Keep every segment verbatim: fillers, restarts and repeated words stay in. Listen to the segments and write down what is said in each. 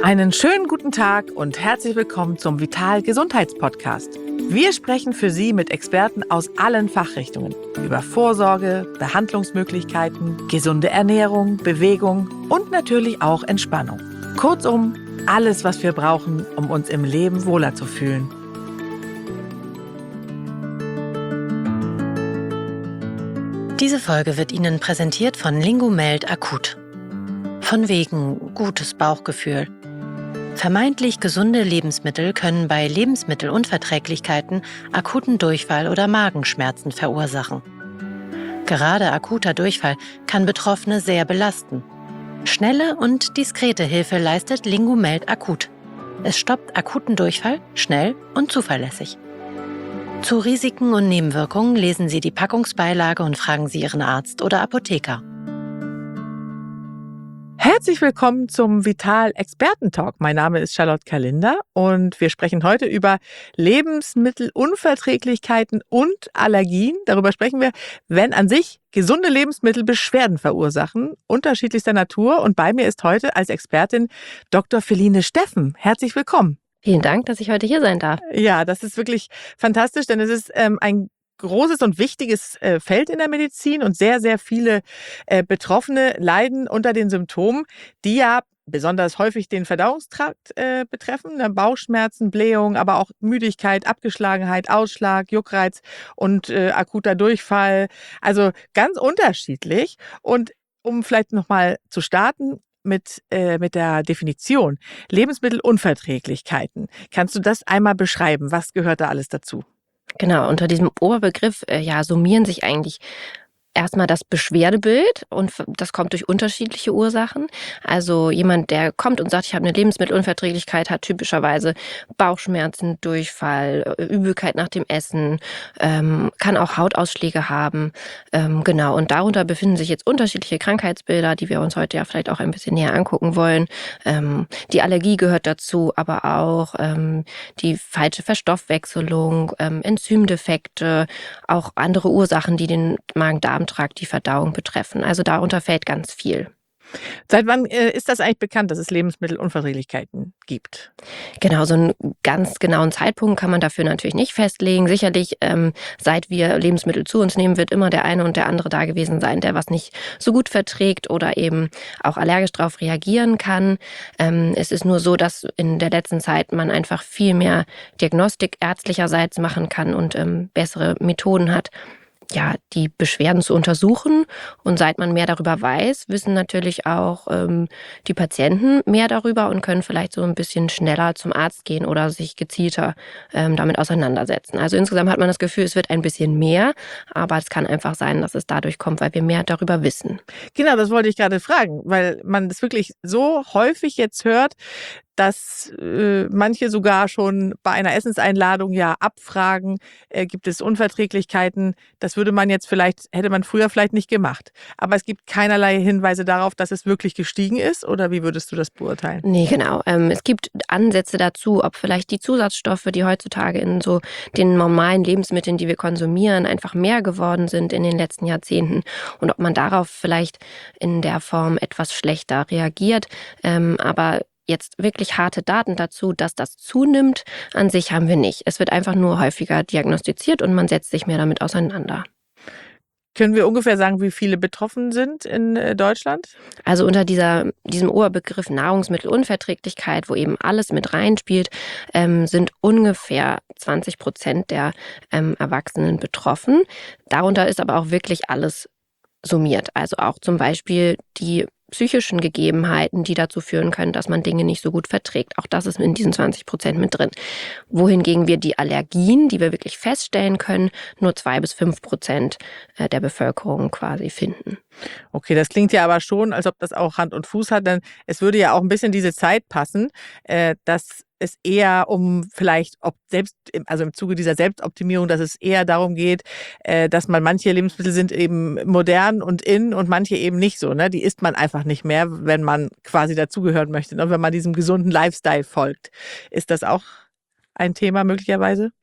Einen schönen guten Tag und herzlich willkommen zum Vital Gesundheitspodcast. Wir sprechen für Sie mit Experten aus allen Fachrichtungen über Vorsorge, Behandlungsmöglichkeiten, gesunde Ernährung, Bewegung und natürlich auch Entspannung. Kurzum, alles, was wir brauchen, um uns im Leben wohler zu fühlen. Diese Folge wird Ihnen präsentiert von Lingomeld Akut. Von wegen gutes Bauchgefühl. Vermeintlich gesunde Lebensmittel können bei Lebensmittelunverträglichkeiten akuten Durchfall oder Magenschmerzen verursachen. Gerade akuter Durchfall kann Betroffene sehr belasten. Schnelle und diskrete Hilfe leistet Lingomeld Akut. Es stoppt akuten Durchfall schnell und zuverlässig. Zu Risiken und Nebenwirkungen lesen Sie die Packungsbeilage und fragen Sie Ihren Arzt oder Apotheker. Herzlich willkommen zum Vital Experten-Talk. Mein Name ist Charlotte Kalinder und wir sprechen heute über Lebensmittelunverträglichkeiten und Allergien. Darüber sprechen wir, wenn an sich gesunde Lebensmittel Beschwerden verursachen, unterschiedlichster Natur. Und bei mir ist heute als Expertin Doktor Feline Steffen. Herzlich willkommen. Vielen Dank, dass ich heute hier sein darf. Ja, das ist wirklich fantastisch, denn es ist ähm, ein großes und wichtiges äh, Feld in der Medizin und sehr, sehr viele äh, Betroffene leiden unter den Symptomen, die ja besonders häufig den Verdauungstrakt äh, betreffen, ne? Bauchschmerzen, Blähung, aber auch Müdigkeit, Abgeschlagenheit, Ausschlag, Juckreiz und äh, akuter Durchfall. Also ganz unterschiedlich. Und um vielleicht nochmal zu starten, Mit, äh, mit der Definition Lebensmittelunverträglichkeiten. Kannst du das einmal beschreiben? Was gehört da alles dazu? Genau, unter diesem Oberbegriff äh, ja, summieren sich eigentlich erstmal das Beschwerdebild und das kommt durch unterschiedliche Ursachen. Also jemand, der kommt und sagt, ich habe eine Lebensmittelunverträglichkeit, hat typischerweise Bauchschmerzen, Durchfall, Übelkeit nach dem Essen, ähm, kann auch Hautausschläge haben. Ähm, genau, und darunter befinden sich jetzt unterschiedliche Krankheitsbilder, die wir uns heute ja vielleicht auch ein bisschen näher angucken wollen. Ähm, die Allergie gehört dazu, aber auch ähm, die falsche Verstoffwechselung, ähm, Enzymdefekte, auch andere Ursachen, die den Magen-Darm die Verdauung betreffen. Also darunter fällt ganz viel. Seit wann äh, ist das eigentlich bekannt, dass es Lebensmittelunverträglichkeiten gibt? Genau, so einen ganz genauen Zeitpunkt kann man dafür natürlich nicht festlegen. Sicherlich, ähm, seit wir Lebensmittel zu uns nehmen, wird immer der eine und der andere da gewesen sein, der was nicht so gut verträgt oder eben auch allergisch darauf reagieren kann. Ähm, es ist nur so, dass in der letzten Zeit man einfach viel mehr Diagnostik ärztlicherseits machen kann und ähm, bessere Methoden hat, ja, die Beschwerden zu untersuchen. Und seit man mehr darüber weiß, wissen natürlich auch ähm, die Patienten mehr darüber und können vielleicht so ein bisschen schneller zum Arzt gehen oder sich gezielter ähm, damit auseinandersetzen. Also insgesamt hat man das Gefühl, es wird ein bisschen mehr, aber es kann einfach sein, dass es dadurch kommt, weil wir mehr darüber wissen. Genau, das wollte ich gerade fragen, weil man das wirklich so häufig jetzt hört, dass äh, manche sogar schon bei einer Essenseinladung ja abfragen, äh, gibt es Unverträglichkeiten. Das würde man jetzt vielleicht, hätte man früher vielleicht nicht gemacht. Aber es gibt keinerlei Hinweise darauf, dass es wirklich gestiegen ist. Oder wie würdest du das beurteilen? Nee, genau. Ähm, es gibt Ansätze dazu, ob vielleicht die Zusatzstoffe, die heutzutage in so den normalen Lebensmitteln, die wir konsumieren, einfach mehr geworden sind in den letzten Jahrzehnten und ob man darauf vielleicht in der Form etwas schlechter reagiert. Ähm, aber jetzt wirklich harte Daten dazu, dass das zunimmt, an sich haben wir nicht. Es wird einfach nur häufiger diagnostiziert und man setzt sich mehr damit auseinander. Können wir ungefähr sagen, wie viele betroffen sind in äh, Deutschland? Also unter dieser, diesem Oberbegriff Nahrungsmittelunverträglichkeit, wo eben alles mit reinspielt, ähm, sind ungefähr zwanzig Prozent der ähm, Erwachsenen betroffen. Darunter ist aber auch wirklich alles summiert. Also auch zum Beispiel die psychischen Gegebenheiten, die dazu führen können, dass man Dinge nicht so gut verträgt. Auch das ist in diesen zwanzig Prozent mit drin. Wohingegen wir die Allergien, die wir wirklich feststellen können, nur zwei bis fünf Prozent der Bevölkerung quasi finden. Okay, das klingt ja aber schon, als ob das auch Hand und Fuß hat, denn es würde ja auch ein bisschen diese Zeit passen, äh, dass es eher um vielleicht, ob selbst, also im Zuge dieser Selbstoptimierung, dass es eher darum geht, äh, dass man manche Lebensmittel sind eben modern und in und manche eben nicht so, ne? Die isst man einfach nicht mehr, wenn man quasi dazugehören möchte, ne? Wenn man diesem gesunden Lifestyle folgt. Ist das auch ein Thema möglicherweise?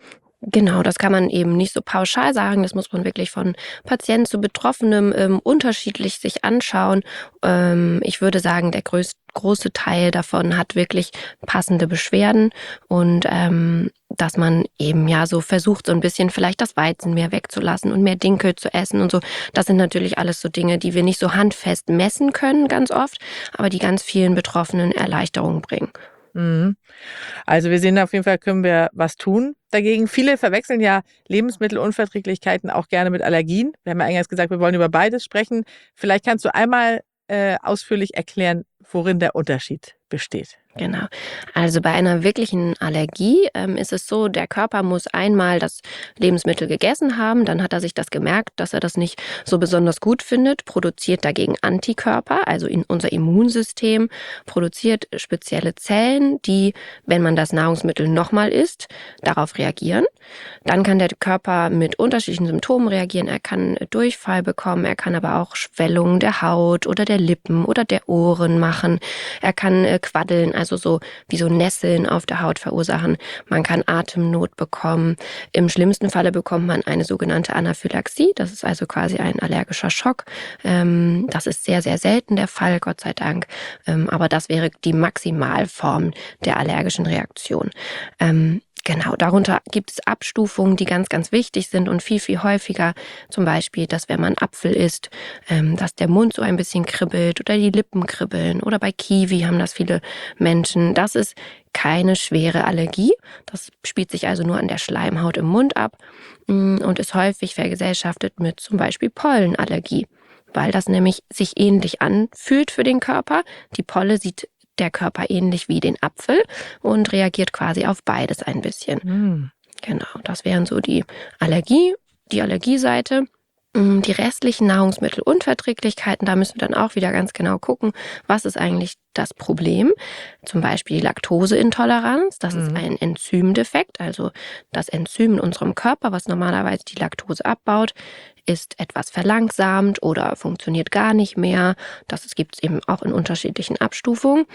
Genau, das kann man eben nicht so pauschal sagen. Das muss man wirklich von Patient zu Betroffenem ähm, unterschiedlich sich anschauen. Ähm, ich würde sagen, der größte große Teil davon hat wirklich passende Beschwerden und ähm, dass man eben ja so versucht, so ein bisschen vielleicht das Weizenmehl wegzulassen und mehr Dinkel zu essen und so. Das sind natürlich alles so Dinge, die wir nicht so handfest messen können ganz oft, aber die ganz vielen Betroffenen Erleichterung bringen. Mhm. Also wir sehen auf jeden Fall, können wir was tun dagegen. Viele verwechseln ja Lebensmittelunverträglichkeiten auch gerne mit Allergien. Wir haben ja eingangs gesagt, wir wollen über beides sprechen. Vielleicht kannst du einmal äh, ausführlich erklären, worin der Unterschied besteht. Genau. Also bei einer wirklichen Allergie ähm, ist es so, der Körper muss einmal das Lebensmittel gegessen haben, dann hat er sich das gemerkt, dass er das nicht so besonders gut findet, produziert dagegen Antikörper, also in unser Immunsystem produziert spezielle Zellen, die, wenn man das Nahrungsmittel nochmal isst, darauf reagieren. Dann kann der Körper mit unterschiedlichen Symptomen reagieren. Er kann Durchfall bekommen, er kann aber auch Schwellungen der Haut oder der Lippen oder der Ohren machen. Er kann äh, quaddeln, also so wie so Nesseln auf der Haut verursachen. Man kann Atemnot bekommen. Im schlimmsten Falle bekommt man eine sogenannte Anaphylaxie. Das ist also quasi ein allergischer Schock. Ähm, das ist sehr, sehr selten der Fall, Gott sei Dank. Ähm, aber das wäre die Maximalform der allergischen Reaktion. Ähm, Genau, darunter gibt es Abstufungen, die ganz, ganz wichtig sind und viel, viel häufiger. Zum Beispiel, dass wenn man Apfel isst, ähm, dass der Mund so ein bisschen kribbelt oder die Lippen kribbeln. Oder bei Kiwi haben das viele Menschen. Das ist keine schwere Allergie. Das spielt sich also nur an der Schleimhaut im Mund ab und ist häufig vergesellschaftet mit zum Beispiel Pollenallergie, weil das nämlich sich ähnlich anfühlt für den Körper. Die Polle sieht der Körper ähnlich wie den Apfel und reagiert quasi auf beides ein bisschen. Mhm. Genau, das wären so die Allergie, die Allergieseite. Die restlichen Nahrungsmittelunverträglichkeiten, da müssen wir dann auch wieder ganz genau gucken, was ist eigentlich das Problem. Zum Beispiel Laktoseintoleranz, das mhm. ist ein Enzymdefekt, also das Enzym in unserem Körper, was normalerweise die Laktose abbaut, ist etwas verlangsamt oder funktioniert gar nicht mehr. Das gibt es eben auch in unterschiedlichen Abstufungen.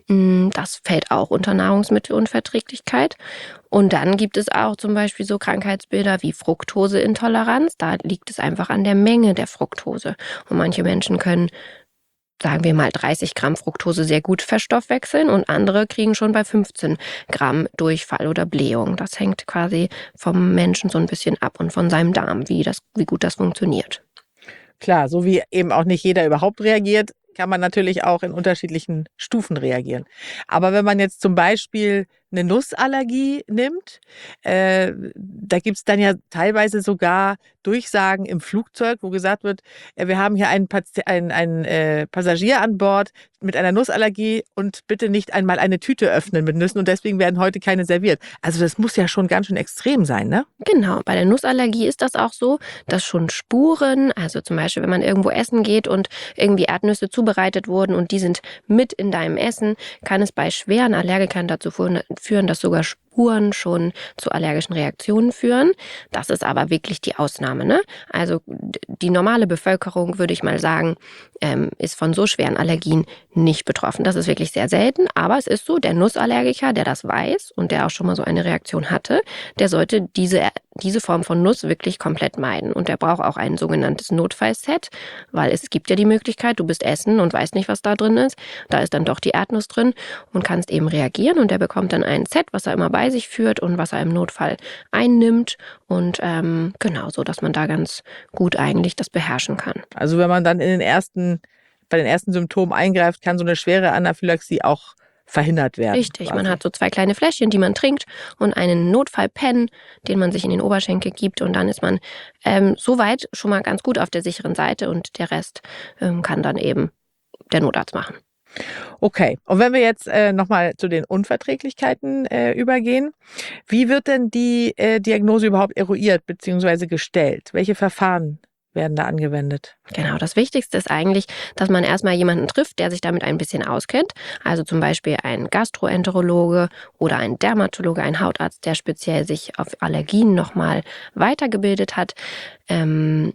Das fällt auch unter Nahrungsmittelunverträglichkeit. Und dann gibt es auch zum Beispiel so Krankheitsbilder wie Fructoseintoleranz. Da liegt es einfach an der Menge der Fructose. Und manche Menschen können, sagen wir mal, dreißig Gramm Fructose sehr gut verstoffwechseln und andere kriegen schon bei fünfzehn Gramm Durchfall oder Blähung. Das hängt quasi vom Menschen so ein bisschen ab und von seinem Darm, wie, das, wie gut das funktioniert. Klar, so wie eben auch nicht jeder überhaupt reagiert, kann man natürlich auch in unterschiedlichen Stufen reagieren. Aber wenn man jetzt zum Beispiel eine Nussallergie nimmt, äh, da gibt es dann ja teilweise sogar Durchsagen im Flugzeug, wo gesagt wird, äh, wir haben hier einen, Pati- einen, einen äh, Passagier an Bord mit einer Nussallergie und bitte nicht einmal eine Tüte öffnen mit Nüssen und deswegen werden heute keine serviert. Also das muss ja schon ganz schön extrem sein, ne? Genau, bei der Nussallergie ist das auch so, dass schon Spuren, also zum Beispiel, wenn man irgendwo essen geht und irgendwie Erdnüsse zubereitet wurden und die sind mit in deinem Essen, kann es bei schweren Allergikern dazu führen, dass sogar Spuren schon zu allergischen Reaktionen führen. Das ist aber wirklich die Ausnahme, ne? Also die normale Bevölkerung, würde ich mal sagen, ähm, ist von so schweren Allergien nicht betroffen. Das ist wirklich sehr selten, aber es ist so, der Nussallergiker, der das weiß und der auch schon mal so eine Reaktion hatte, der sollte diese, diese Form von Nuss wirklich komplett meiden. Und der braucht auch ein sogenanntes Notfallset, weil es gibt ja die Möglichkeit, du bist essen und weißt nicht, was da drin ist. Da ist dann doch die Erdnuss drin und kannst eben reagieren und der bekommt dann ein Set, was er immer bei sich führt und was er im Notfall einnimmt und ähm, genau so, dass man da ganz gut eigentlich das beherrschen kann. Also wenn man dann in den ersten, bei den ersten Symptomen eingreift, kann so eine schwere Anaphylaxie auch verhindert werden. Richtig, quasi. Man hat so zwei kleine Fläschchen, die man trinkt und einen Notfallpen, den man sich in den Oberschenkel gibt und dann ist man ähm, soweit schon mal ganz gut auf der sicheren Seite und der Rest ähm, kann dann eben der Notarzt machen. Okay, und wenn wir jetzt äh, nochmal zu den Unverträglichkeiten äh, übergehen, wie wird denn die äh, Diagnose überhaupt eruiert bzw. gestellt? Welche Verfahren werden da angewendet? Genau, das Wichtigste ist eigentlich, dass man erstmal jemanden trifft, der sich damit ein bisschen auskennt. Also zum Beispiel ein Gastroenterologe oder ein Dermatologe, ein Hautarzt, der speziell sich auf Allergien nochmal weitergebildet hat. Ähm,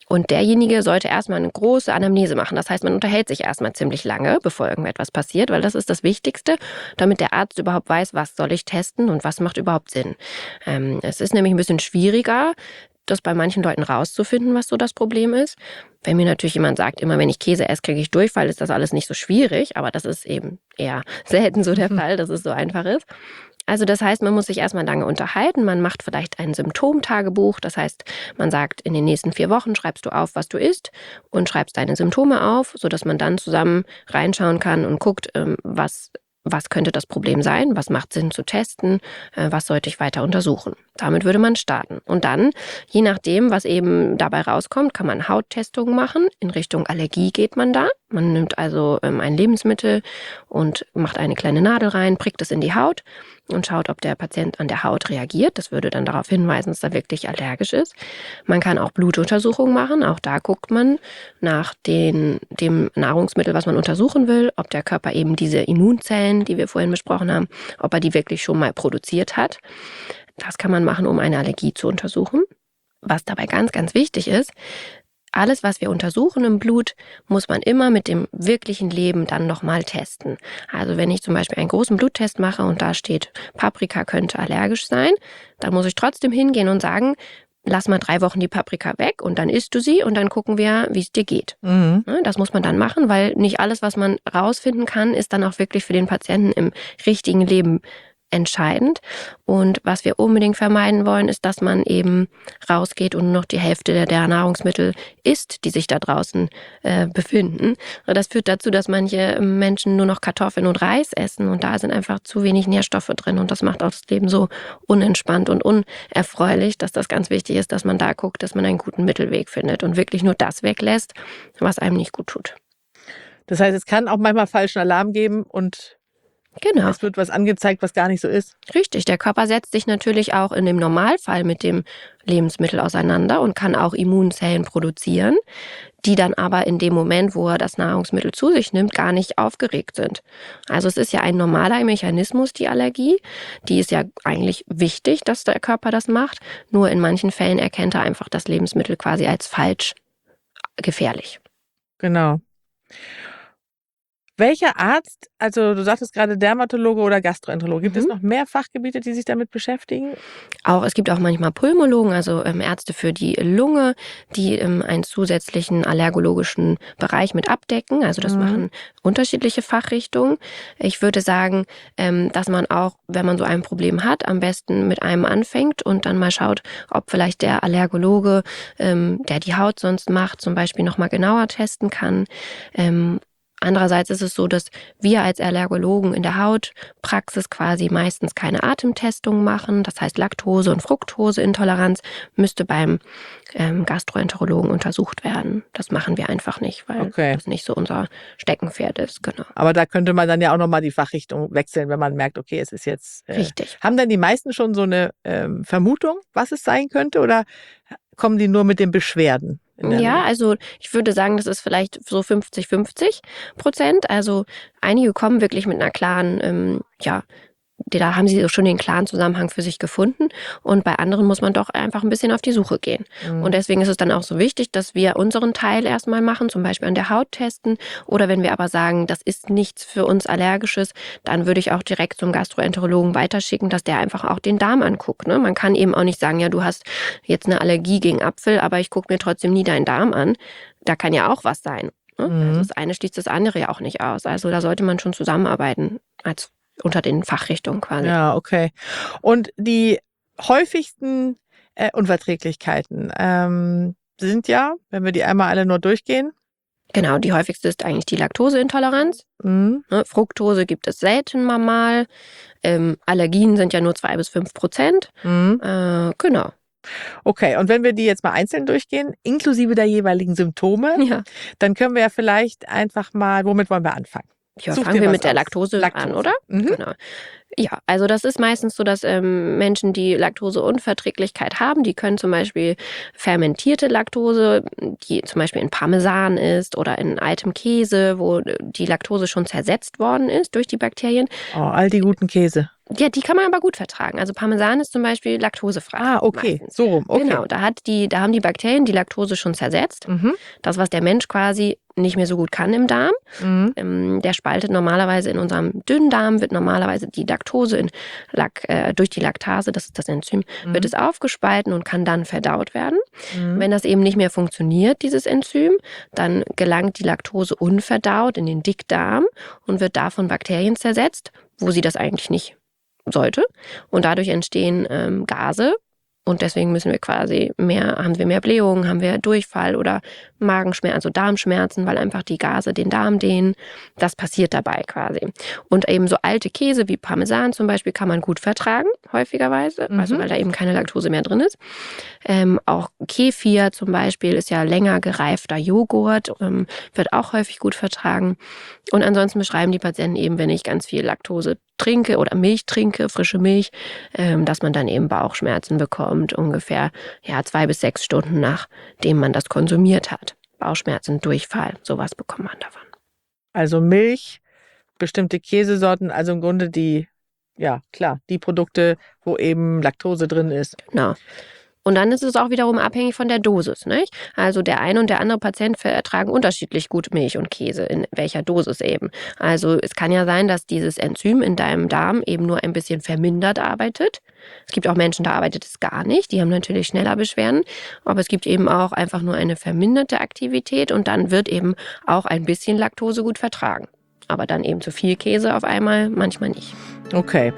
Und derjenige sollte erstmal eine große Anamnese machen. Das heißt, man unterhält sich erstmal ziemlich lange, bevor irgendetwas passiert, weil das ist das Wichtigste, damit der Arzt überhaupt weiß, was soll ich testen und was macht überhaupt Sinn. Ähm, es ist nämlich ein bisschen schwieriger, das bei manchen Leuten rauszufinden, was so das Problem ist. Wenn mir natürlich jemand sagt, immer wenn ich Käse esse, kriege ich Durchfall, ist das alles nicht so schwierig, aber das ist eben eher selten so der Fall, dass es so einfach ist. Also das heißt, man muss sich erstmal lange unterhalten, man macht vielleicht ein Symptomtagebuch, das heißt, man sagt, in den nächsten vier Wochen schreibst du auf, was du isst und schreibst deine Symptome auf, sodass man dann zusammen reinschauen kann und guckt, was Was könnte das Problem sein? Was macht Sinn zu testen? Was sollte ich weiter untersuchen? Damit würde man starten. Und dann, je nachdem, was eben dabei rauskommt, kann man Hauttestungen machen. In Richtung Allergie geht man da. Man nimmt also ähm, ein Lebensmittel und macht eine kleine Nadel rein, prickt es in die Haut und schaut, ob der Patient an der Haut reagiert. Das würde dann darauf hinweisen, dass er wirklich allergisch ist. Man kann auch Blutuntersuchungen machen. Auch da guckt man nach den, dem Nahrungsmittel, was man untersuchen will, ob der Körper eben diese Immunzellen, die wir vorhin besprochen haben, ob er die wirklich schon mal produziert hat. Das kann man machen, um eine Allergie zu untersuchen. Was dabei ganz, ganz wichtig ist, alles, was wir untersuchen im Blut, muss man immer mit dem wirklichen Leben dann nochmal testen. Also wenn ich zum Beispiel einen großen Bluttest mache und da steht, Paprika könnte allergisch sein, dann muss ich trotzdem hingehen und sagen, lass mal drei Wochen die Paprika weg und dann isst du sie und dann gucken wir, wie es dir geht. Mhm. Das muss man dann machen, weil nicht alles, was man rausfinden kann, ist dann auch wirklich für den Patienten im richtigen Leben entscheidend. Und was wir unbedingt vermeiden wollen, ist, dass man eben rausgeht und nur noch die Hälfte der, der Nahrungsmittel isst, die sich da draußen äh, befinden. Und das führt dazu, dass manche Menschen nur noch Kartoffeln und Reis essen und da sind einfach zu wenig Nährstoffe drin und das macht auch das Leben so unentspannt und unerfreulich, dass das ganz wichtig ist, dass man da guckt, dass man einen guten Mittelweg findet und wirklich nur das weglässt, was einem nicht gut tut. Das heißt, es kann auch manchmal falschen Alarm geben und Genau. es wird was angezeigt, was gar nicht so ist. Richtig, der Körper setzt sich natürlich auch in dem Normalfall mit dem Lebensmittel auseinander und kann auch Immunzellen produzieren, die dann aber in dem Moment, wo er das Nahrungsmittel zu sich nimmt, gar nicht aufgeregt sind. Also es ist ja ein normaler Mechanismus, die Allergie. Die ist ja eigentlich wichtig, dass der Körper das macht. Nur in manchen Fällen erkennt er einfach das Lebensmittel quasi als falsch gefährlich. Genau. Welcher Arzt, also du sagtest gerade Dermatologe oder Gastroenterologe, gibt Mhm. es noch mehr Fachgebiete, die sich damit beschäftigen? Auch, es gibt auch manchmal Pulmologen, also ähm, Ärzte für die Lunge, die ähm, einen zusätzlichen allergologischen Bereich mit abdecken. Also das Mhm. machen unterschiedliche Fachrichtungen. Ich würde sagen, ähm, dass man auch, wenn man so ein Problem hat, am besten mit einem anfängt und dann mal schaut, ob vielleicht der Allergologe, ähm, der die Haut sonst macht, zum Beispiel nochmal genauer testen kann. Ähm, Andererseits ist es so, dass wir als Allergologen in der Hautpraxis quasi meistens keine Atemtestungen machen. Das heißt, Laktose- und Fructoseintoleranz müsste beim ähm, Gastroenterologen untersucht werden. Das machen wir einfach nicht, weil Okay. das nicht so unser Steckenpferd ist. Genau. Aber da könnte man dann ja auch nochmal die Fachrichtung wechseln, wenn man merkt, okay, es ist jetzt... Äh, Richtig. haben denn die meisten schon so eine ähm, Vermutung, was es sein könnte, oder kommen die nur mit den Beschwerden? in der Ja, Regel? also ich würde sagen, das ist vielleicht so fünfzig fünfzig Prozent. Also einige kommen wirklich mit einer klaren, ähm, ja, da haben sie schon den klaren Zusammenhang für sich gefunden. Und bei anderen muss man doch einfach ein bisschen auf die Suche gehen. Mhm. Und deswegen ist es dann auch so wichtig, dass wir unseren Teil erstmal machen, zum Beispiel an der Haut testen. Oder wenn wir aber sagen, das ist nichts für uns Allergisches, dann würde ich auch direkt zum Gastroenterologen weiterschicken, dass der einfach auch den Darm anguckt. Ne? Man kann eben auch nicht sagen, ja, du hast jetzt eine Allergie gegen Apfel, aber ich gucke mir trotzdem nie deinen Darm an. Da kann ja auch was sein. Ne? Mhm. Also das eine schließt das andere ja auch nicht aus. Also da sollte man schon zusammenarbeiten als unter den Fachrichtungen quasi. Ja, okay. Und die häufigsten äh, Unverträglichkeiten ähm, sind ja, wenn wir die einmal alle nur durchgehen. Genau, die häufigste ist eigentlich die Laktoseintoleranz. Mhm. Ne, Fructose gibt es selten mal mal. Ähm, Allergien sind ja nur zwei bis fünf Prozent. Mhm. Äh, genau. Okay, und wenn wir die jetzt mal einzeln durchgehen, inklusive der jeweiligen Symptome, Ja, dann können wir ja vielleicht einfach mal, womit wollen wir anfangen? ja Such fangen dir wir was mit der aus. Laktose, an, Laktose. oder? Mhm. Genau. Ja, also das ist meistens so, dass ähm, Menschen, die Laktoseunverträglichkeit haben, die können zum Beispiel fermentierte Laktose, die zum Beispiel in Parmesan ist oder in altem Käse, wo die Laktose schon zersetzt worden ist durch die Bakterien. Oh, all die guten Käse. Ja, die kann man aber gut vertragen. Also Parmesan ist zum Beispiel laktosefrei. Ah, okay, meistens. so rum, okay. Genau, da, hat die, da haben die Bakterien die Laktose schon zersetzt. Mhm. Das, was der Mensch quasi nicht mehr so gut kann im Darm. Mhm. Ähm, der spaltet normalerweise in unserem Dünndarm, wird normalerweise die Laktose in Lak, äh, durch die Laktase, das ist das Enzym, Mhm. wird es aufgespalten und kann dann verdaut werden. Mhm. Wenn das eben nicht mehr funktioniert, dieses Enzym, dann gelangt die Laktose unverdaut in den Dickdarm und wird da von Bakterien zersetzt, wo sie das eigentlich nicht sollte. Und dadurch entstehen ähm, Gase. Und deswegen müssen wir quasi mehr, haben wir mehr Blähungen, haben wir Durchfall oder Magenschmerzen, also Darmschmerzen, weil einfach die Gase den Darm dehnen. Das passiert dabei quasi. Und eben so alte Käse wie Parmesan zum Beispiel kann man gut vertragen, häufigerweise, Mhm. also weil da eben keine Laktose mehr drin ist. Ähm, auch Kefir zum Beispiel ist ja länger gereifter Joghurt, ähm, wird auch häufig gut vertragen. Und ansonsten beschreiben die Patienten eben, wenn ich ganz viel Laktose trinke oder Milch trinke, frische Milch, ähm, dass man dann eben Bauchschmerzen bekommt, ungefähr ja, zwei bis sechs Stunden nachdem man das konsumiert hat. Bauchschmerzen, Durchfall, sowas bekommt man davon. Also Milch, bestimmte Käsesorten, also im Grunde die, ja klar, die Produkte, wo eben Laktose drin ist. Genau. Und dann ist es auch wiederum abhängig von der Dosis, nicht? Also der eine und der andere Patient vertragen unterschiedlich gut Milch und Käse, in welcher Dosis eben. Also es kann ja sein, dass dieses Enzym in deinem Darm eben nur ein bisschen vermindert arbeitet. Es gibt auch Menschen, da arbeitet es gar nicht. Die haben natürlich schneller Beschwerden. Aber es gibt eben auch einfach nur eine verminderte Aktivität und dann wird eben auch ein bisschen Laktose gut vertragen. Aber dann eben zu viel Käse auf einmal, manchmal nicht. Okay.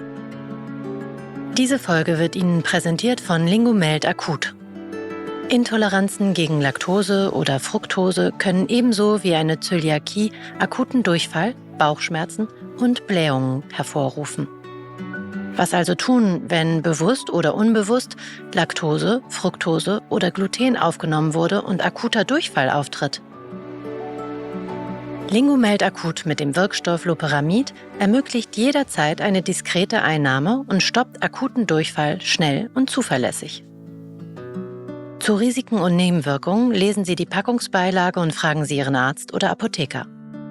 Diese Folge wird Ihnen präsentiert von Lingomeld Akut. Intoleranzen gegen Laktose oder Fructose können ebenso wie eine Zöliakie akuten Durchfall, Bauchschmerzen und Blähungen hervorrufen. Was also tun, wenn bewusst oder unbewusst Laktose, Fructose oder Gluten aufgenommen wurde und akuter Durchfall auftritt? Lingomeld Akut mit dem Wirkstoff Loperamid ermöglicht jederzeit eine diskrete Einnahme und stoppt akuten Durchfall schnell und zuverlässig. Zu Risiken und Nebenwirkungen lesen Sie die Packungsbeilage und fragen Sie Ihren Arzt oder Apotheker.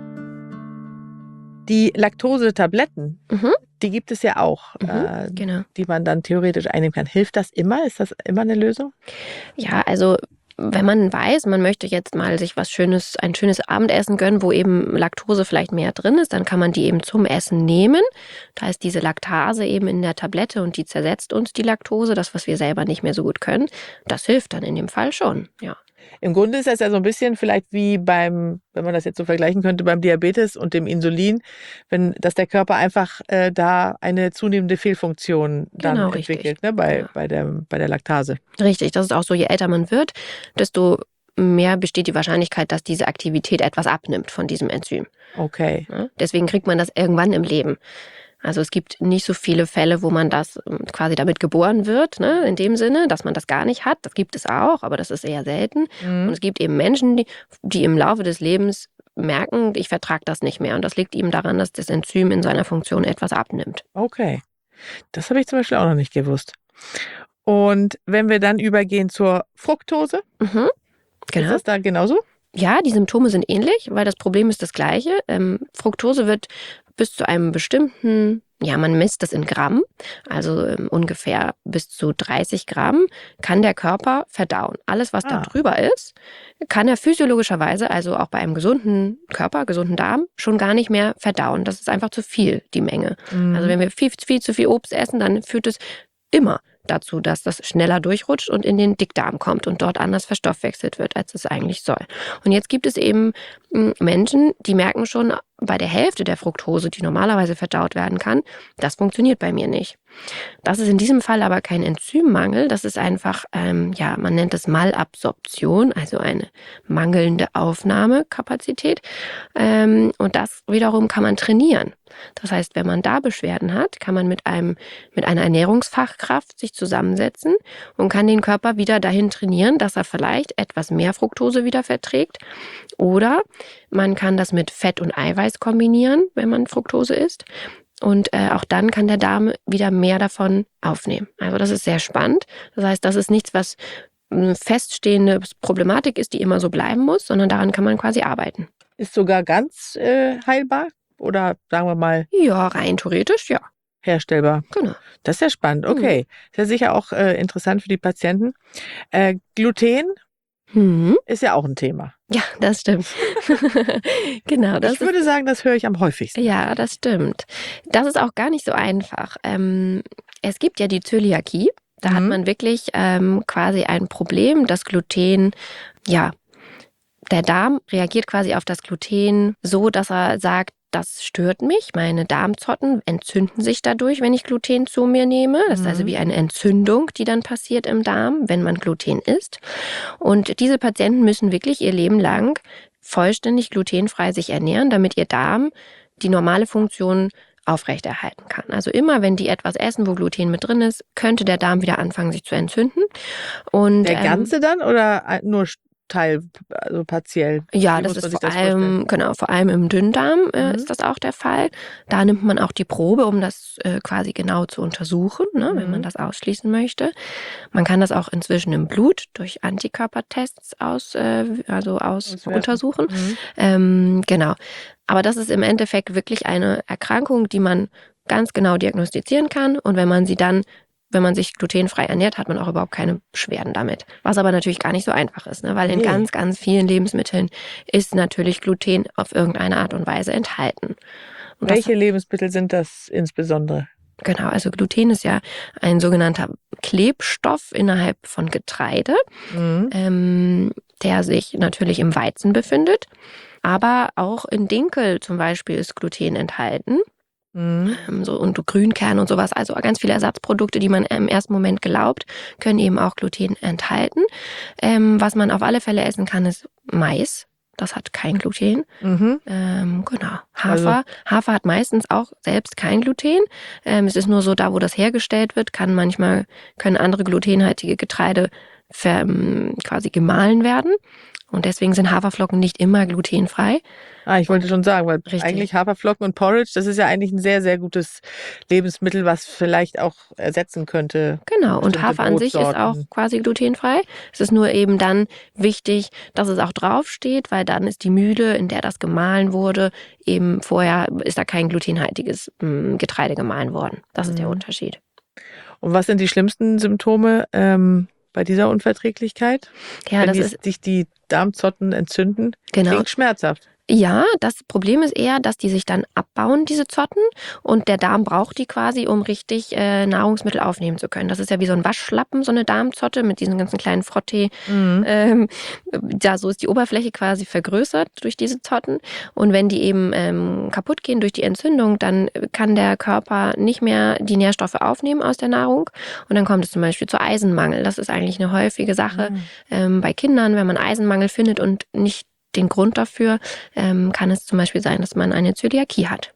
Die Laktosetabletten, Mhm. die gibt es ja auch, Mhm, äh, genau. die man dann theoretisch einnehmen kann. Hilft das immer? Ist das immer eine Lösung? Ja, also wenn man weiß, man möchte jetzt mal sich was Schönes, ein schönes Abendessen gönnen, wo eben Laktose vielleicht mehr drin ist, dann kann man die eben zum Essen nehmen. Da ist diese Laktase eben in der Tablette und die zersetzt uns die Laktose, das, was wir selber nicht mehr so gut können. Das hilft dann in dem Fall schon, ja. Im Grunde ist das ja so ein bisschen vielleicht wie beim, wenn man das jetzt so vergleichen könnte, beim Diabetes und dem Insulin, wenn, dass der Körper einfach äh, da eine zunehmende Fehlfunktion dann Genau, richtig. entwickelt, ne, bei, Ja. bei, der, bei der Laktase. Richtig, das ist auch so, je älter man wird, desto mehr besteht die Wahrscheinlichkeit, dass diese Aktivität etwas abnimmt von diesem Enzym. Okay. Ja, deswegen kriegt man das irgendwann im Leben. Also es gibt nicht so viele Fälle, wo man das ähm, quasi damit geboren wird, ne, in dem Sinne, dass man das gar nicht hat. Das gibt es auch, aber das ist eher selten. Und Mhm. es gibt eben Menschen, die, die im Laufe des Lebens merken, ich vertrage das nicht mehr. Und das liegt eben daran, dass das Enzym in seiner Funktion etwas abnimmt. Okay. Das habe ich zum Beispiel auch noch nicht gewusst. Und wenn wir dann übergehen zur Fructose, Mhm, ist genau. das da genauso? Ja, die Symptome sind ähnlich, weil das Problem ist das gleiche. Ähm, Fructose wird bis zu einem bestimmten, ja, man misst das in Gramm, also ähm, ungefähr bis zu dreißig Gramm, kann der Körper verdauen. Alles, was da Ah. drüber ist, kann er physiologischerweise, also auch bei einem gesunden Körper, gesunden Darm, schon gar nicht mehr verdauen. Das ist einfach zu viel, die Menge. Mhm. Also wenn wir viel, viel zu viel Obst essen, dann führt es immer dazu, dass das schneller durchrutscht und in den Dickdarm kommt und dort anders verstoffwechselt wird, als es eigentlich soll. Und jetzt gibt es eben m, Menschen, die merken schon bei der Hälfte der Fructose, die normalerweise verdaut werden kann, das funktioniert bei mir nicht. Das ist in diesem Fall aber kein Enzymmangel, das ist einfach, ähm, ja, man nennt es Malabsorption, also eine mangelnde Aufnahmekapazität. Ähm, und das wiederum kann man trainieren. Das heißt, wenn man da Beschwerden hat, kann man mit einem, mit einer Ernährungsfachkraft sich zusammensetzen und kann den Körper wieder dahin trainieren, dass er vielleicht etwas mehr Fructose wieder verträgt. Oder man kann das mit Fett und Eiweiß kombinieren, wenn man Fructose isst. Und äh, auch dann kann der Darm wieder mehr davon aufnehmen. Also das ist sehr spannend. Das heißt, das ist nichts, was eine feststehende Problematik ist, die immer so bleiben muss, sondern daran kann man quasi arbeiten. Ist sogar ganz äh, heilbar? Oder sagen wir mal, Ja, rein theoretisch, ja. herstellbar. Genau. Das ist ja spannend. Okay. Ist ja sicher auch äh, interessant für die Patienten. Äh, Gluten Mhm. ist ja auch ein Thema. Ja, das stimmt. Genau, das Ich würde ist, sagen, das höre ich am häufigsten. ja, das stimmt. Das ist auch gar nicht so einfach. Ähm, es gibt ja die Zöliakie. Da hat Mhm. man wirklich ähm, quasi ein Problem, das Gluten, ja, der Darm reagiert quasi auf das Gluten so, dass er sagt, das stört mich, meine Darmzotten entzünden sich dadurch, wenn ich Gluten zu mir nehme. Das ist also Mhm. wie eine Entzündung, die dann passiert im Darm, wenn man Gluten isst. Und diese Patienten müssen wirklich ihr Leben lang vollständig glutenfrei sich ernähren, damit ihr Darm die normale Funktion aufrechterhalten kann. Also immer, wenn die etwas essen, wo Gluten mit drin ist, könnte der Darm wieder anfangen, sich zu entzünden. Und Der ähm, ganze dann oder ein- nur Teil, also partiell? ja, Wie das muss man ist sich vor das vorstellen? allem, genau, vor allem im Dünndarm äh, Mhm. ist das auch der Fall. Da nimmt man auch die Probe, um das äh, quasi genau zu untersuchen, ne, wenn man Mhm. das ausschließen möchte. Man kann das auch inzwischen im Blut durch Antikörpertests aus, äh, also aus Auswerten. untersuchen. Mhm. Ähm, genau. Aber das ist im Endeffekt wirklich eine Erkrankung, die man ganz genau diagnostizieren kann. Und wenn man sie dann, wenn man sich glutenfrei ernährt, hat man auch überhaupt keine Beschwerden damit. Was aber natürlich gar nicht so einfach ist, ne? Weil in Nee. ganz, ganz vielen Lebensmitteln ist natürlich Gluten auf irgendeine Art und Weise enthalten. Und das, Welche Lebensmittel sind das insbesondere? genau, also Gluten ist ja ein sogenannter Klebstoff innerhalb von Getreide, Mhm. ähm, der sich natürlich im Weizen befindet. Aber auch in Dinkel zum Beispiel ist Gluten enthalten. Mhm. Ähm, so, und Grünkern und sowas. Also ganz viele Ersatzprodukte, die man im ersten Moment glaubt, können eben auch Gluten enthalten. Ähm, was man auf alle Fälle essen kann, ist Mais. Das hat kein Gluten. Mhm. Ähm, genau. Also- Hafer. Hafer hat meistens auch selbst kein Gluten. Ähm, es ist nur so, da wo das hergestellt wird, kann manchmal, können andere glutenhaltige Getreide ver, ähm, quasi gemahlen werden. Und deswegen sind Haferflocken nicht immer glutenfrei. Ah, ich wollte schon sagen, weil Richtig. eigentlich Haferflocken und Porridge, das ist ja eigentlich ein sehr, sehr gutes Lebensmittel, was vielleicht auch ersetzen könnte. Genau, und bestimmte Hafer an sich ist auch Brotsorten. quasi glutenfrei. Es ist nur eben dann wichtig, dass es auch draufsteht, weil dann ist die Mühle, in der das gemahlen wurde, eben vorher ist da kein glutenhaltiges mm, Getreide gemahlen worden. Das ist der Mhm. Unterschied. Und was sind die schlimmsten Symptome ähm, bei dieser Unverträglichkeit? Ja, Wenn das die, ist sich die Darmzotten entzünden, genau. klingt schmerzhaft. Ja, das Problem ist eher, dass die sich dann abbauen, diese Zotten, und der Darm braucht die quasi, um richtig äh, Nahrungsmittel aufnehmen zu können. Das ist ja wie so ein Waschlappen, so eine Darmzotte mit diesen ganzen kleinen Frottee. Mhm. Ähm, ja, so ist die Oberfläche quasi vergrößert durch diese Zotten. Und wenn die eben ähm, kaputt gehen durch die Entzündung, dann kann der Körper nicht mehr die Nährstoffe aufnehmen aus der Nahrung. Und dann kommt es zum Beispiel zu Eisenmangel. Das ist eigentlich eine häufige Sache Mhm. ähm, bei Kindern, wenn man Eisenmangel findet und nicht den Grund dafür, ähm, kann es zum Beispiel sein, dass man eine Zöliakie hat.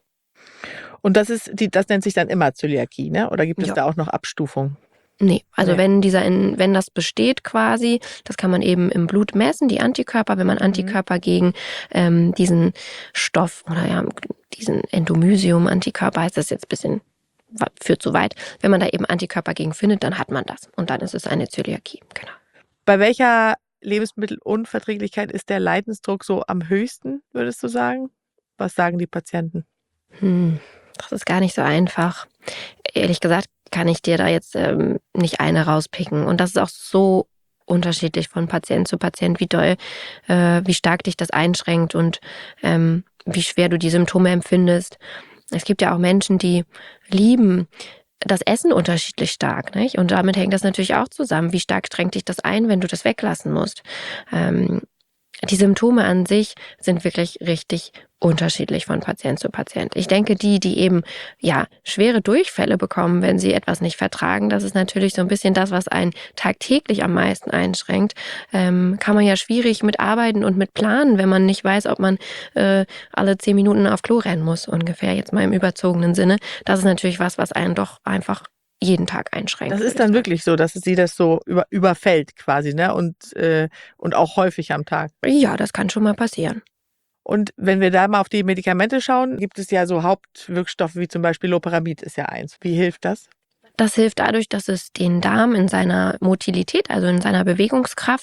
Und das ist die, das nennt sich dann immer Zöliakie, ne? Oder gibt es Ja. da auch noch Abstufungen? Nee, also Nee. wenn dieser in, wenn das besteht quasi, das kann man eben im Blut messen, die Antikörper, wenn man Antikörper gegen ähm, diesen Stoff oder ja, diesen Endomysium-Antikörper, heißt das jetzt ein bisschen, führt zu weit. Wenn man da eben Antikörper gegen findet, dann hat man das. Und dann ist es eine Zöliakie, genau. Bei welcher Lebensmittelunverträglichkeit ist der Leidensdruck so am höchsten, würdest du sagen? Was sagen die Patienten? Hm, das ist gar nicht so einfach. Ehrlich gesagt kann ich dir da jetzt ähm, nicht eine rauspicken. Und das ist auch so unterschiedlich von Patient zu Patient, wie doll, äh, wie stark dich das einschränkt und ähm, wie schwer du die Symptome empfindest. Es gibt ja auch Menschen, die lieben das Essen unterschiedlich stark, nicht? Und damit hängt das natürlich auch zusammen. Wie stark schränkt dich das ein, wenn du das weglassen musst? Ähm, Die Symptome an sich sind wirklich richtig unterschiedlich von Patient zu Patient. Ich denke, die, die eben ja schwere Durchfälle bekommen, wenn sie etwas nicht vertragen, das ist natürlich so ein bisschen das, was einen tagtäglich am meisten einschränkt. Ähm, kann man ja schwierig mitarbeiten und mit planen, wenn man nicht weiß, ob man äh, alle zehn Minuten auf Klo rennen muss, ungefähr jetzt mal im überzogenen Sinne. Das ist natürlich was, was einen doch einfach jeden Tag einschränkt. Das würde ist ich dann sagen. wirklich so, dass sie das so über, überfällt quasi, ne? Und, äh, und auch häufig am Tag. Ja, das kann schon mal passieren. Und wenn wir da mal auf die Medikamente schauen, gibt es ja so Hauptwirkstoffe wie zum Beispiel Loperamid ist ja eins. Wie hilft das? Das hilft dadurch, dass es den Darm in seiner Motilität, also in seiner Bewegungskraft,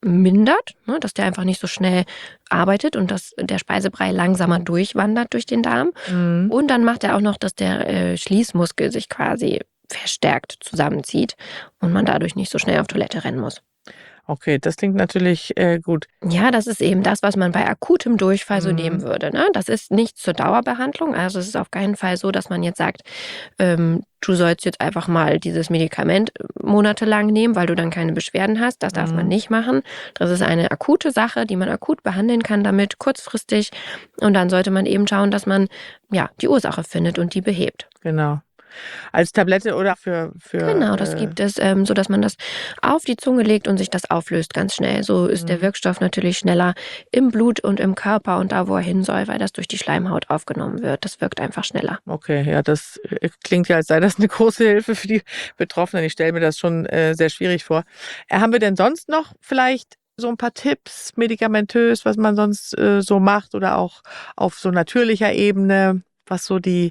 mindert, ne, dass der einfach nicht so schnell arbeitet und dass der Speisebrei langsamer durchwandert durch den Darm. Mhm. Und dann macht er auch noch, dass der äh, Schließmuskel sich quasi verstärkt zusammenzieht und man dadurch nicht so schnell auf Toilette rennen muss. Okay, das klingt natürlich äh, gut. Ja, das ist eben das, was man bei akutem Durchfall so Mhm. nehmen würde. Ne? Das ist nicht zur Dauerbehandlung. Also es ist auf keinen Fall so, dass man jetzt sagt, ähm, du sollst jetzt einfach mal dieses Medikament monatelang nehmen, weil du dann keine Beschwerden hast. Das darf man Mhm. nicht machen. Das ist eine akute Sache, die man akut behandeln kann damit, kurzfristig. Und dann sollte man eben schauen, dass man ja die Ursache findet und die behebt. Genau. Als Tablette oder für... für Genau, das äh, gibt es, ähm, so dass man das auf die Zunge legt und sich das auflöst ganz schnell. So ist der Mhm. Wirkstoff natürlich schneller im Blut und im Körper und da, wo er hin soll, weil das durch die Schleimhaut aufgenommen wird. Das wirkt einfach schneller. Okay, ja, das äh, klingt ja, als sei das eine große Hilfe für die Betroffenen. Ich stelle mir das schon äh, sehr schwierig vor. Äh, haben wir denn sonst noch vielleicht so ein paar Tipps medikamentös, was man sonst äh, so macht oder auch auf so natürlicher Ebene, was so die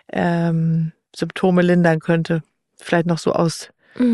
ähm, Symptome lindern könnte? Vielleicht noch so aus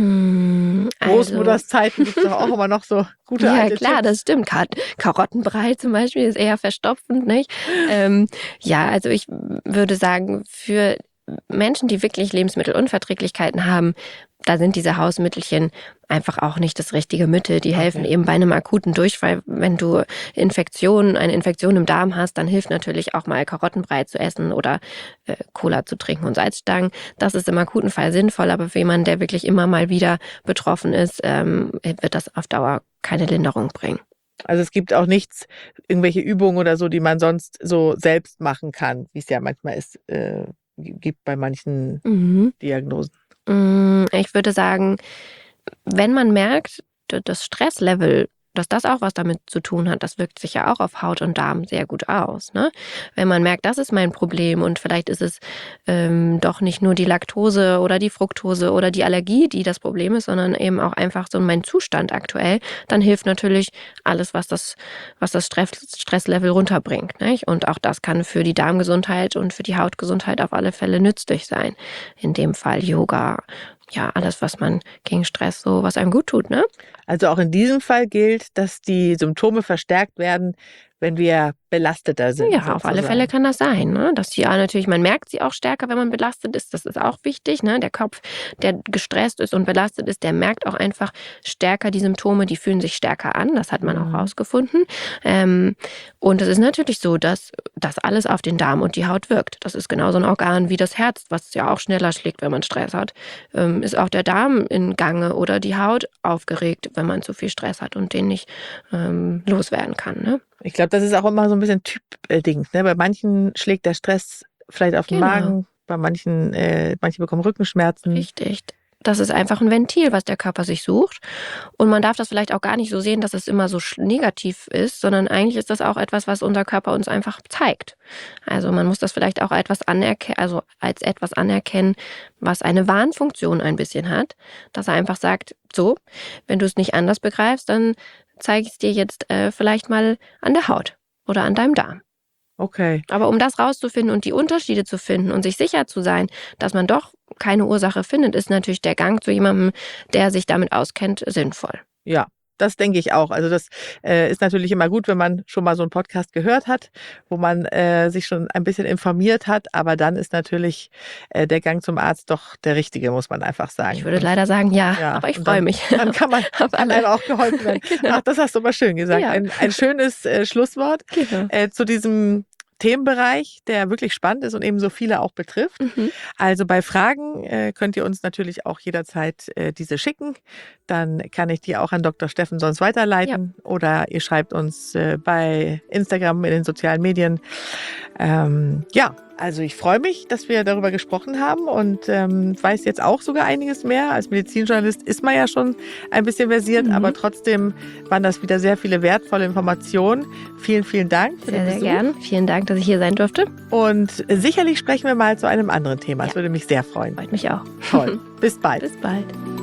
Mm, Also, Großmutters Zeiten gibt es doch auch immer noch so gute ja alte klar, Tipps. das stimmt. Kar Karottenbrei zum Beispiel ist eher verstopfend, nicht? Ähm, ja, also ich würde sagen, für Menschen, die wirklich Lebensmittelunverträglichkeiten haben, da sind diese Hausmittelchen einfach auch nicht das richtige Mittel. Die helfen Okay. eben bei einem akuten Durchfall. Wenn du Infektionen, eine Infektion im Darm hast, dann hilft natürlich auch mal Karottenbrei zu essen oder äh, Cola zu trinken und Salzstangen. Das ist im akuten Fall sinnvoll, aber für jemanden, der wirklich immer mal wieder betroffen ist, ähm, wird das auf Dauer keine Linderung bringen. Also es gibt auch nichts, irgendwelche Übungen oder so, die man sonst so selbst machen kann, wie es ja manchmal ist, äh, gibt bei manchen Mhm. Diagnosen. Mm, Ich würde sagen, wenn man merkt, d- das Stresslevel, dass das auch was damit zu tun hat, das wirkt sich ja auch auf Haut und Darm sehr gut aus. Ne? Wenn man merkt, das ist mein Problem und vielleicht ist es ähm, doch nicht nur die Laktose oder die Fructose oder die Allergie, die das Problem ist, sondern eben auch einfach so mein Zustand aktuell, dann hilft natürlich alles, was das, was das Stress, Stresslevel runterbringt. Nicht? Und auch das kann für die Darmgesundheit und für die Hautgesundheit auf alle Fälle nützlich sein. In dem Fall Yoga, ja, alles, was man gegen Stress so, was einem gut tut, ne? Also auch in diesem Fall gilt, dass die Symptome verstärkt werden, wenn wir belasteter sind. Ja, auf alle Fälle sozusagen. kann das sein, ne? Dass die ja natürlich, man merkt sie auch stärker, wenn man belastet ist. Das ist auch wichtig, ne? Der Kopf, der gestresst ist und belastet ist, der merkt auch einfach stärker die Symptome, die fühlen sich stärker an. Das hat man auch Mhm. rausgefunden. Ähm, und es ist natürlich so, dass das alles auf den Darm und die Haut wirkt. Das ist genauso ein Organ wie das Herz, was ja auch schneller schlägt, wenn man Stress hat. Ähm, ist auch der Darm in Gange oder die Haut aufgeregt, wenn man zu viel Stress hat und den nicht ähm, loswerden kann, ne? Ich glaube, das ist auch immer so ein bisschen Typ-Ding. Ne? Bei manchen schlägt der Stress vielleicht auf den Genau. Magen, bei manchen, äh, manche bekommen Rückenschmerzen. Richtig. Das ist einfach ein Ventil, was der Körper sich sucht. Und man darf das vielleicht auch gar nicht so sehen, dass es immer so sch- negativ ist, sondern eigentlich ist das auch etwas, was unser Körper uns einfach zeigt. Also man muss das vielleicht auch etwas anerkennen, also als etwas anerkennen, was eine Warnfunktion ein bisschen hat, dass er einfach sagt, so, wenn du es nicht anders begreifst, dann zeige ich es dir jetzt äh, vielleicht mal an der Haut oder an deinem Darm. Okay. Aber um das rauszufinden und die Unterschiede zu finden und sich sicher zu sein, dass man doch keine Ursache findet, ist natürlich der Gang zu jemandem, der sich damit auskennt, sinnvoll. Ja, das denke ich auch. Also das äh, ist natürlich immer gut, wenn man schon mal so einen Podcast gehört hat, wo man äh, sich schon ein bisschen informiert hat. Aber dann ist natürlich äh, der Gang zum Arzt doch der richtige, muss man einfach sagen. Ich würde Und, leider sagen, ja, ja, aber ich und freue dann, mich. dann kann man Auf kann alle. einem auch geholfen werden. Genau. Ach, das hast du aber schön gesagt. Ja. Ein, ein schönes äh, Schlusswort Genau. äh, zu diesem Themenbereich, der wirklich spannend ist und eben so viele auch betrifft. Mhm. Also bei Fragen äh, könnt ihr uns natürlich auch jederzeit äh, diese schicken. Dann kann ich die auch an Doktor Steffen sonst weiterleiten. Oder ihr schreibt uns äh, bei Instagram in den sozialen Medien. Ähm, ja, also ich freue mich, dass wir darüber gesprochen haben und ähm, weiß jetzt auch sogar einiges mehr. Als Medizinjournalist ist man ja schon ein bisschen versiert, Mhm. aber trotzdem waren das wieder sehr viele wertvolle Informationen. Vielen, vielen Dank für Sehr, den sehr Besuch. gern. Vielen Dank, dass ich hier sein durfte. Und sicherlich sprechen wir mal zu einem anderen Thema. Das Ja. würde mich sehr freuen. Freut mich auch. Toll. Bis bald. Bis bald.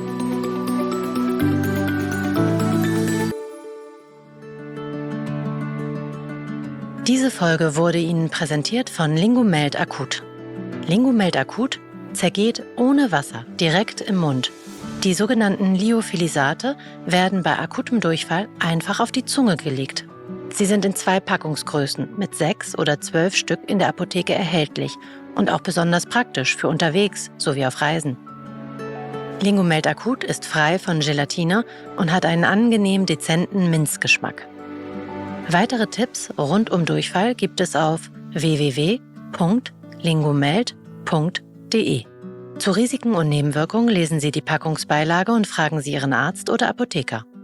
Diese Folge wurde Ihnen präsentiert von Lingomeld Akut. Lingomeld Akut zergeht ohne Wasser, direkt im Mund. Die sogenannten Lyophilisate werden bei akutem Durchfall einfach auf die Zunge gelegt. Sie sind in zwei Packungsgrößen mit sechs oder zwölf Stück in der Apotheke erhältlich und auch besonders praktisch für unterwegs sowie auf Reisen. Lingomelt Akut ist frei von Gelatine und hat einen angenehm dezenten Minzgeschmack. Weitere Tipps rund um Durchfall gibt es auf w w w punkt lingomelt punkt d e. Zu Risiken und Nebenwirkungen lesen Sie die Packungsbeilage und fragen Sie Ihren Arzt oder Apotheker.